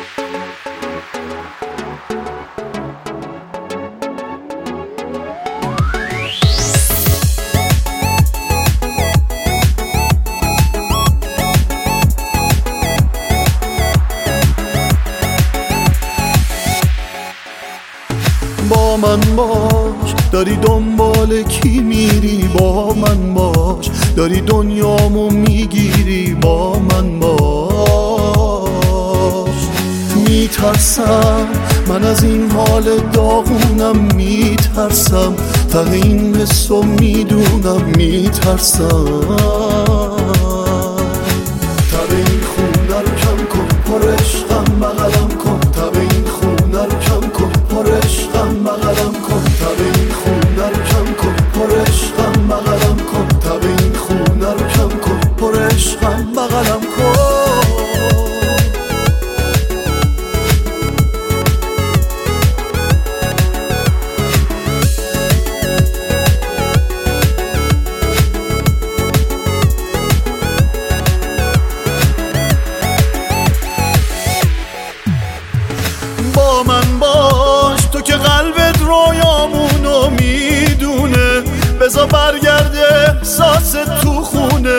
با من باش، داری دنبال کی میری؟ با من باش، داری دنیامو میگیری؟ با من باش. میترسم من از این حال داغونم، میترسم ته این حسو میدونم، میترسم تب این خونه رو کم کن، پر عشقم بغلم کن. تب این خونه رو کم کن، پر عشقم بغلم کن. تب این خونه رو کم کن، پر عشقم بغلم کن. تب این خونه رو کم کن، پر عشقم بغلم کن. با من باش، تو که قلبت رویامونو میدونه، بذار برگرده احساست تو خونه.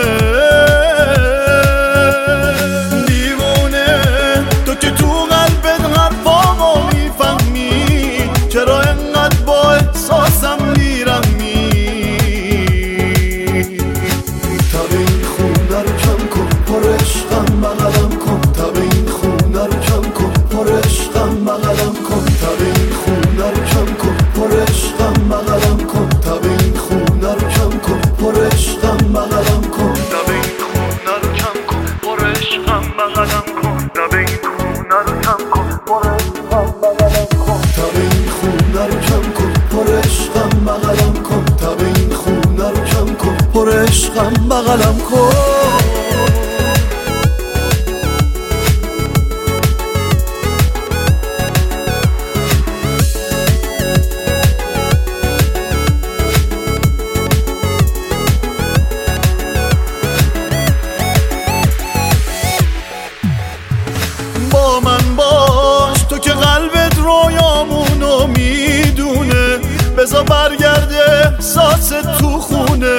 دیوونه تو که تو قلبت حرفامو میفهمی، چرا انقدر با احساسم میرمی؟ تب این خونه رو کم کن، پر عشقم بغلم کن. تب این خونه رو کم کن، پر عشقم بغلم کن. تب این خونه رو کم کن، پر عشقم بغلم کن. تب این خونه رو کم کن، پر عشقم بغلم کن. تب این خونه رو کم کن، پر عشقم بغلم کن. تب این خونه رو کم کن، پر عشقم بغلم کن. تب این خونه رو کم کن، پر عشقم بغلم کن. تب این خونه رو کم کن، پر عشقم بغلم کن. با من باش، تو که قلبت رویامونو میدونه، بذار برگرده احساست تو خونه.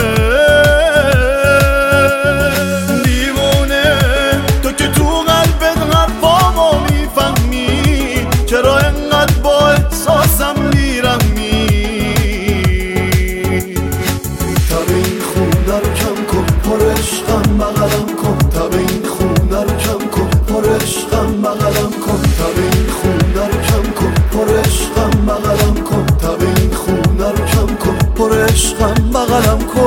دیوونه تو که تو قلبت حرفامو میفهمی، چرا انقدر با احساسم میرمی؟ تب این خونه رو کم کن، پر عشقم بغلم کن. تب این خونه رو کم کن، پر عشقم بغلم کن. تب این خونه رو کم کن، پر عشقم بغلم کن. تب این خونه رو کم کن، پر عشقم بغلم کن.